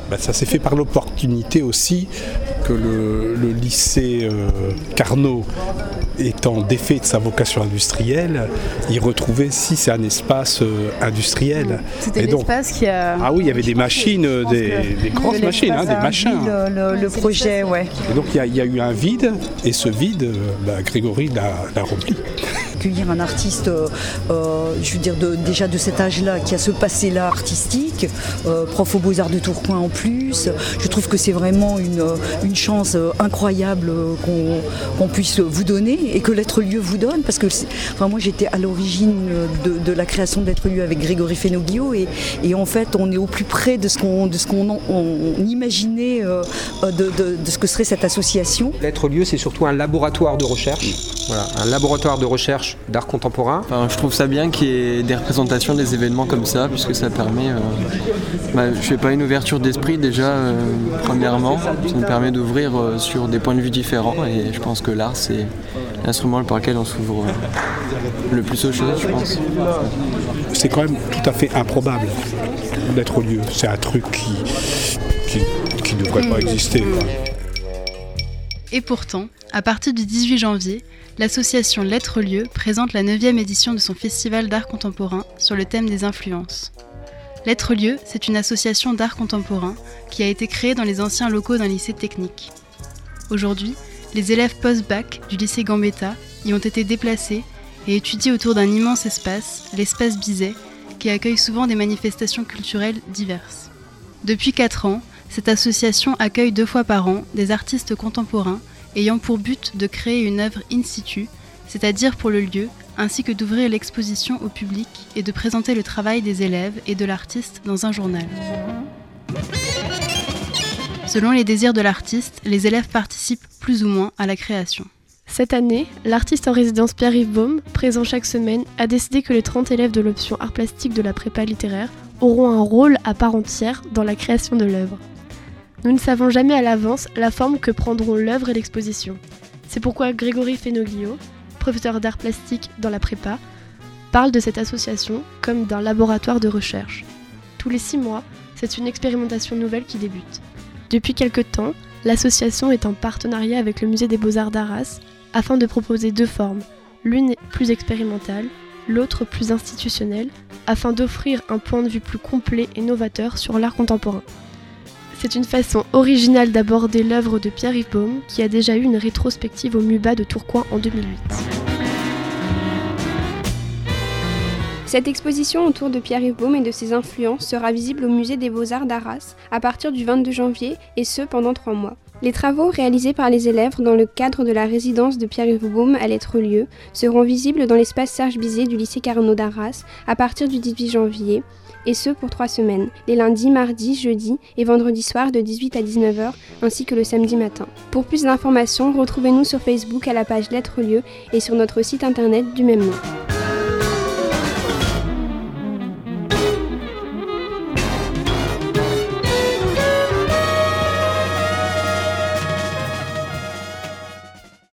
Ça s'est fait par l'opportunité aussi que le lycée Carnot étant défait de sa vocation industrielle, il retrouvait ici c'est un espace industriel. C'était l'espace qui a... Ah oui, il y avait des machines, des grosses machines, des machins. Le projet, ouais. Et donc il y a eu un vide, et ce vide, Grégory l'a rempli. Accueillir un artiste, je veux dire déjà de cet âge-là, qui a ce passé-là artistique, prof aux Beaux-Arts de Tourcoing en plus, je trouve que c'est vraiment une chance incroyable qu'on puisse vous donner et que l'Être Lieu vous donne, parce que moi j'étais à l'origine de la création de l'Être Lieu avec Grégory Fenoglio et en fait on est au plus près de ce qu'on imaginait de ce que serait cette association. L'Être Lieu, c'est surtout un laboratoire de recherche, un laboratoire de recherche d'art contemporain. Je trouve ça bien qu'il y ait des représentations des événements comme ça, puisque ça permet, je fais pas une ouverture d'esprit déjà, premièrement, ça me permet d'ouvrir sur des points de vue différents, et je pense que l'art c'est l'instrument par lequel on s'ouvre le plus aux choses, je pense. C'est quand même tout à fait improbable d'être lieu, c'est un truc qui ne devrait pas exister. Et pourtant, à partir du 18 janvier, l'association L'Être Lieu présente la 9e édition de son festival d'art contemporain sur le thème des influences. L'Être Lieu, c'est une association d'art contemporain qui a été créée dans les anciens locaux d'un lycée technique. Aujourd'hui, les élèves post-bac du lycée Gambetta y ont été déplacés et étudient autour d'un immense espace, l'espace Bizet, qui accueille souvent des manifestations culturelles diverses. Depuis 4 ans, cette association accueille 2 fois par an des artistes contemporains ayant pour but de créer une œuvre in situ, c'est-à-dire pour le lieu, ainsi que d'ouvrir l'exposition au public et de présenter le travail des élèves et de l'artiste dans un journal. Selon les désirs de l'artiste, les élèves participent plus ou moins à la création. Cette année, l'artiste en résidence Pierre-Yves Baume, présent chaque semaine, a décidé que les 30 élèves de l'option art plastique de la prépa littéraire auront un rôle à part entière dans la création de l'œuvre. Nous ne savons jamais à l'avance la forme que prendront l'œuvre et l'exposition. C'est pourquoi Grégory Fenoglio, professeur d'art plastique dans la prépa, parle de cette association comme d'un laboratoire de recherche. Tous les 6 mois, c'est une expérimentation nouvelle qui débute. Depuis quelque temps, l'association est en partenariat avec le Musée des Beaux-Arts d'Arras afin de proposer 2 formes, l'une plus expérimentale, l'autre plus institutionnelle, afin d'offrir un point de vue plus complet et novateur sur l'art contemporain. C'est une façon originale d'aborder l'œuvre de Pierre-Yves Baume, qui a déjà eu une rétrospective au MUBA de Tourcoing en 2008. Cette exposition autour de Pierre-Yves Baume et de ses influences sera visible au Musée des Beaux-Arts d'Arras à partir du 22 janvier et ce pendant 3 mois. Les travaux réalisés par les élèves dans le cadre de la résidence de Pierre-Yves Baume à l'Être Lieu seront visibles dans l'espace Serge Bizet du lycée Carnot d'Arras à partir du 18 janvier et ce pour 3 semaines, les lundis, mardis, jeudis et vendredis soirs de 18 à 19h ainsi que le samedi matin. Pour plus d'informations, retrouvez-nous sur Facebook à la page L'Être Lieu et sur notre site internet du même nom.